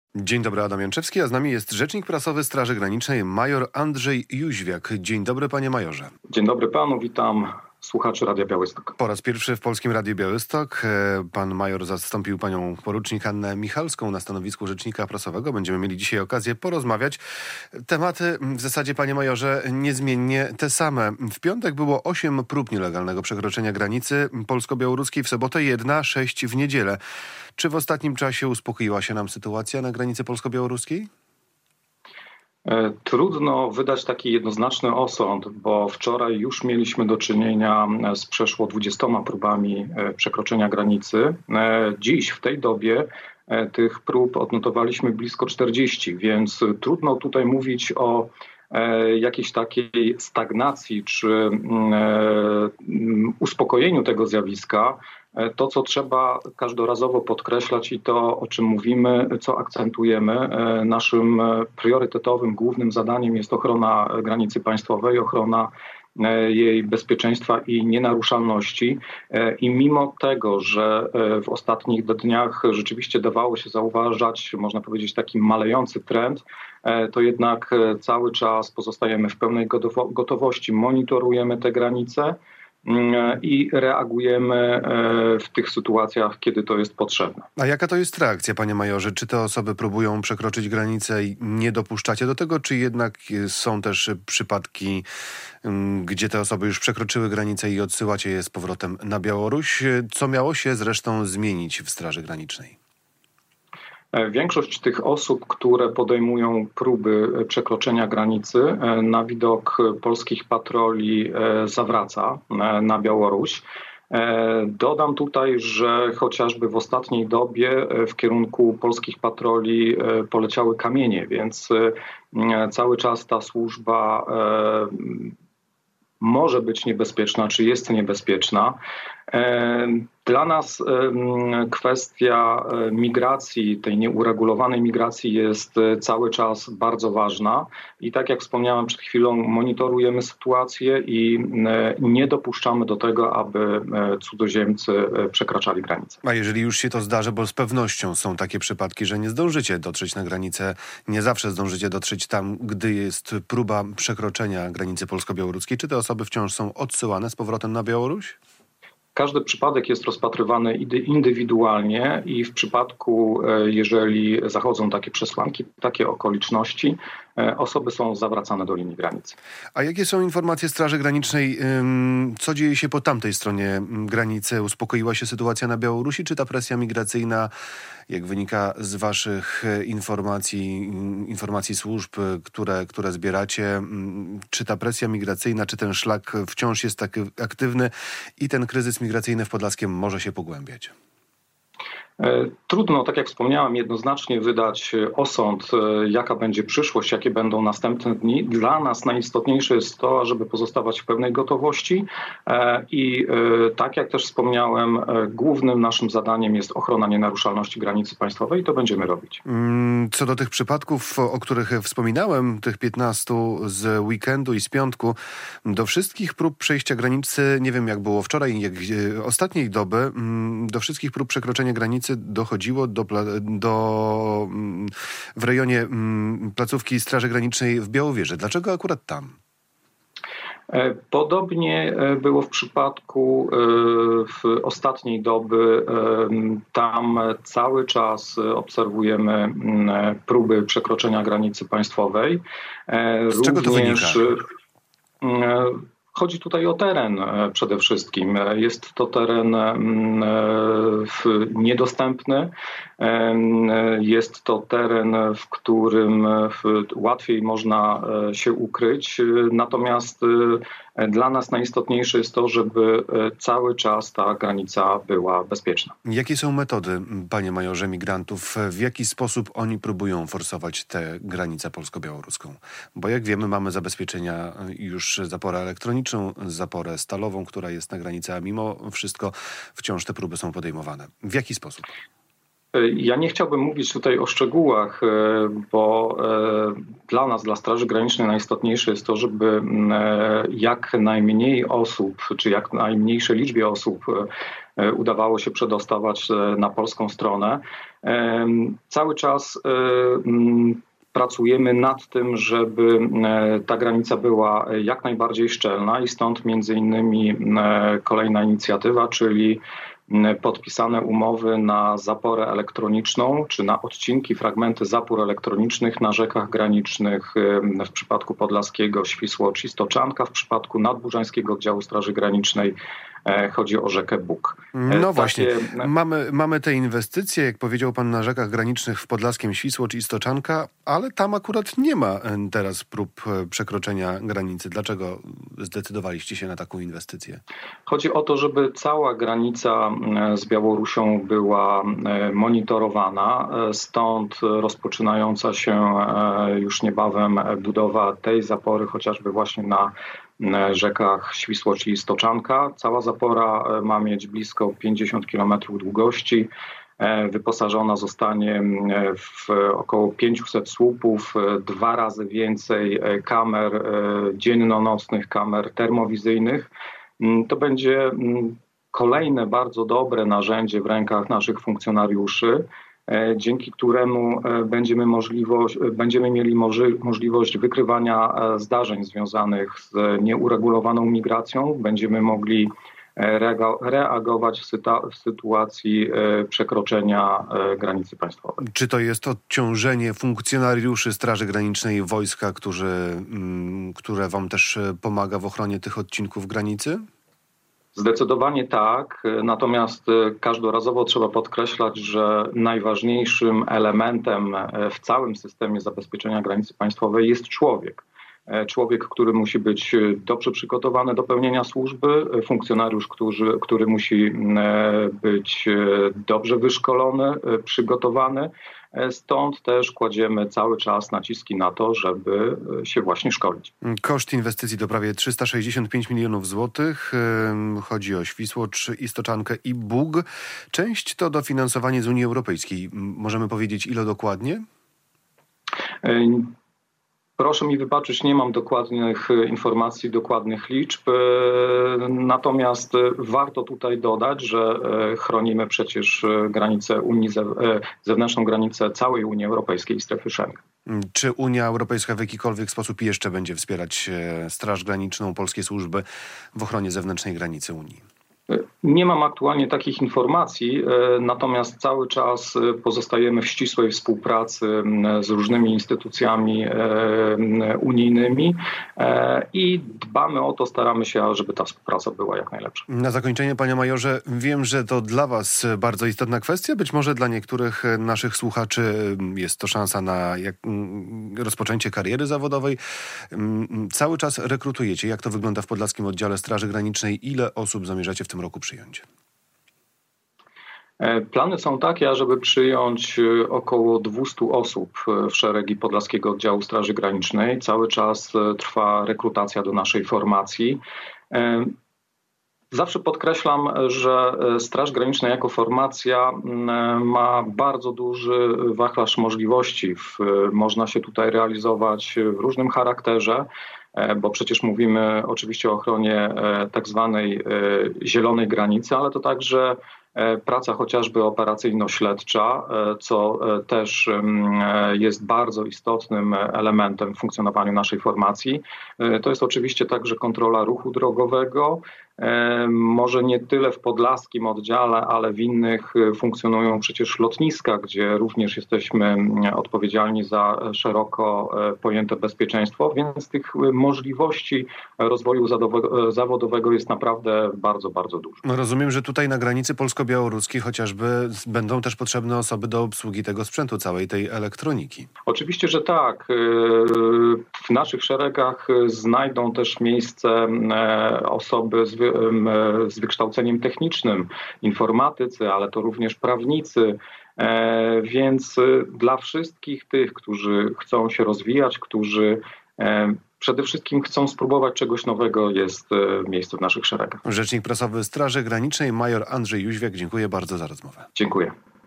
Dzień dobry, Adam Janczewski, a z nami jest rzecznik prasowy Straży Granicznej major Andrzej Jóźwiak. Dzień dobry, panie majorze. Dzień dobry panu, witam słuchaczy Radia Białystok. Po raz pierwszy w Polskim Radiu Białystok pan major zastąpił panią porucznik Annę Michalską na stanowisku rzecznika prasowego. Będziemy mieli dzisiaj okazję porozmawiać. Tematy w zasadzie, panie majorze, niezmiennie te same. W piątek było 8 prób nielegalnego przekroczenia granicy polsko-białoruskiej, w sobotę 1, 6 w niedzielę. Czy w ostatnim czasie uspokoiła się nam sytuacja na granicy polsko-białoruskiej? Trudno wydać taki jednoznaczny osąd, bo wczoraj już mieliśmy do czynienia z przeszło 20 próbami przekroczenia granicy. Dziś w tej dobie tych prób odnotowaliśmy blisko 40, więc trudno tutaj mówić o jakiejś takiej stagnacji czy uspokojeniu tego zjawiska. To, co trzeba każdorazowo podkreślać i to, o czym mówimy, co akcentujemy, naszym priorytetowym, głównym zadaniem jest ochrona granicy państwowej, ochrona jej bezpieczeństwa i nienaruszalności. I mimo tego, że w ostatnich dniach rzeczywiście dawało się zauważać, można powiedzieć, taki malejący trend, to jednak cały czas pozostajemy w pełnej gotowości, monitorujemy te granice i reagujemy w tych sytuacjach, kiedy to jest potrzebne. A jaka to jest reakcja, panie majorze? Czy te osoby próbują przekroczyć granicę i nie dopuszczacie do tego, czy jednak są też przypadki, gdzie te osoby już przekroczyły granicę i odsyłacie je z powrotem na Białoruś? Co miało się zresztą zmienić w Straży Granicznej? Większość tych osób, które podejmują próby przekroczenia granicy, na widok polskich patroli zawraca na Białoruś. Dodam tutaj, że chociażby w ostatniej dobie w kierunku polskich patroli poleciały kamienie, więc cały czas ta służba może być niebezpieczna, czy jest niebezpieczna. Dla nas kwestia migracji, tej nieuregulowanej migracji jest cały czas bardzo ważna i tak jak wspomniałem przed chwilą, monitorujemy sytuację i nie dopuszczamy do tego, aby cudzoziemcy przekraczali granicę. A jeżeli już się to zdarzy, bo z pewnością są takie przypadki, że nie zdążycie dotrzeć na granicę, nie zawsze zdążycie dotrzeć tam, gdy jest próba przekroczenia granicy polsko-białoruskiej, czy te osoby wciąż są odsyłane z powrotem na Białoruś? Każdy przypadek jest rozpatrywany indywidualnie i w przypadku, jeżeli zachodzą takie przesłanki, takie okoliczności, osoby są zawracane do linii granicy. A jakie są informacje Straży Granicznej? Co dzieje się po tamtej stronie granicy? Uspokoiła się sytuacja na Białorusi? Czy ta presja migracyjna, jak wynika z waszych informacji służb, które zbieracie, czy ta presja migracyjna, czy ten szlak wciąż jest tak aktywny i ten kryzys migracyjny w Podlaskiem może się pogłębiać? Trudno, tak jak wspomniałem, jednoznacznie wydać osąd, jaka będzie przyszłość, jakie będą następne dni. Dla nas najistotniejsze jest to, żeby pozostawać w pełnej gotowości i tak jak też wspomniałem, głównym naszym zadaniem jest ochrona nienaruszalności granicy państwowej i to będziemy robić. Co do tych przypadków, o których wspominałem, tych 15 z weekendu i z piątku, do wszystkich prób przejścia granicy, nie wiem jak było wczoraj, jak ostatniej doby, do wszystkich prób przekroczenia granicy dochodziło w rejonie placówki Straży Granicznej w Białowieży. Dlaczego akurat tam? Podobnie było w przypadku w ostatniej doby. Tam cały czas obserwujemy próby przekroczenia granicy państwowej. Z czego to wynika? Chodzi tutaj o teren przede wszystkim. Jest to teren niedostępny. Jest to teren, w którym łatwiej można się ukryć. Natomiast dla nas najistotniejsze jest to, żeby cały czas ta granica była bezpieczna. Jakie są metody, panie majorze, migrantów? W jaki sposób oni próbują forsować tę granicę polsko-białoruską? Bo jak wiemy, mamy zabezpieczenia już zaporę elektroniczną, zaporę stalową, która jest na granicy, a mimo wszystko wciąż te próby są podejmowane. W jaki sposób? Ja nie chciałbym mówić tutaj o szczegółach, bo dla nas, dla Straży Granicznej najistotniejsze jest to, żeby jak najmniej osób, czy jak najmniejszej liczbie osób udawało się przedostawać na polską stronę. Cały czas pracujemy nad tym, żeby ta granica była jak najbardziej szczelna i stąd między innymi kolejna inicjatywa, czyli podpisane umowy na zaporę elektroniczną, czy na odcinki, fragmenty zapór elektronicznych na rzekach granicznych, w przypadku podlaskiego Świsłocz i Stoczanka, w przypadku nadburzańskiego oddziału Straży Granicznej chodzi o rzekę Bug. No właśnie, mamy te inwestycje, jak powiedział pan, na rzekach granicznych w Podlaskiem Świsłocz i Stoczanka, ale tam akurat nie ma teraz prób przekroczenia granicy. Dlaczego zdecydowaliście się na taką inwestycję? Chodzi o to, żeby cała granica z Białorusią była monitorowana, stąd rozpoczynająca się już niebawem budowa tej zapory, chociażby właśnie na rzekach Świsłocz i Stoczanka. Cała zapora ma mieć blisko 50 km długości. Wyposażona zostanie w około 500 słupów, 2 razy więcej kamer dzienno-nocnych, kamer termowizyjnych. To będzie kolejne bardzo dobre narzędzie w rękach naszych funkcjonariuszy, dzięki któremu będziemy mieli możliwość wykrywania zdarzeń związanych z nieuregulowaną migracją. Będziemy mogli reagować w sytuacji przekroczenia granicy państwowej. Czy to jest odciążenie funkcjonariuszy Straży Granicznej, wojska, które wam też pomaga w ochronie tych odcinków granicy? Zdecydowanie tak, natomiast każdorazowo trzeba podkreślać, że najważniejszym elementem w całym systemie zabezpieczenia granicy państwowej jest człowiek. Człowiek, który musi być dobrze przygotowany do pełnienia służby, funkcjonariusz, który musi być dobrze wyszkolony, przygotowany. Stąd też kładziemy cały czas naciski na to, żeby się właśnie szkolić. Koszt inwestycji to prawie 365 milionów złotych. Chodzi o Świsłocz i Stoczankę i Bug. Część to dofinansowanie z Unii Europejskiej. Możemy powiedzieć, ile dokładnie? Proszę mi wybaczyć, nie mam dokładnych informacji, dokładnych liczb, natomiast warto tutaj dodać, że chronimy przecież granicę zewnętrzną granicę całej Unii Europejskiej i strefy Schengen. Czy Unia Europejska w jakikolwiek sposób jeszcze będzie wspierać Straż Graniczną, polskie służby w ochronie zewnętrznej granicy Unii? Nie mam aktualnie takich informacji, natomiast cały czas pozostajemy w ścisłej współpracy z różnymi instytucjami unijnymi i dbamy o to, staramy się, żeby ta współpraca była jak najlepsza. Na zakończenie, panie majorze, wiem, że to dla was bardzo istotna kwestia, być może dla niektórych naszych słuchaczy jest to szansa na rozpoczęcie kariery zawodowej. Cały czas rekrutujecie. Jak to wygląda w Podlaskim Oddziale Straży Granicznej? Ile osób zamierzacie w tym roku przyjąć? Plany są takie, ażeby przyjąć około 200 osób w szeregi Podlaskiego Oddziału Straży Granicznej. Cały czas trwa rekrutacja do naszej formacji. Zawsze podkreślam, że Straż Graniczna jako formacja ma bardzo duży wachlarz możliwości. Można się tutaj realizować w różnym charakterze, bo przecież mówimy oczywiście o ochronie tak zwanej zielonej granicy, ale to także praca chociażby operacyjno-śledcza, co też jest bardzo istotnym elementem w funkcjonowaniu naszej formacji. To jest oczywiście także kontrola ruchu drogowego. Może nie tyle w podlaskim oddziale, ale w innych funkcjonują przecież lotniska, gdzie również jesteśmy odpowiedzialni za szeroko pojęte bezpieczeństwo, więc tych możliwości rozwoju zawodowego jest naprawdę bardzo, bardzo dużo. Rozumiem, że tutaj na granicy polsko-białoruskiej chociażby będą też potrzebne osoby do obsługi tego sprzętu, całej tej elektroniki. Oczywiście, że tak. W naszych szeregach znajdą też miejsce osoby z wykształceniem technicznym, informatycy, ale to również prawnicy. Więc dla wszystkich tych, którzy chcą się rozwijać, którzy przede wszystkim chcą spróbować czegoś nowego, jest miejsce w naszych szeregach. Rzecznik prasowy Straży Granicznej major Andrzej Jóźwiak, dziękuję bardzo za rozmowę. Dziękuję.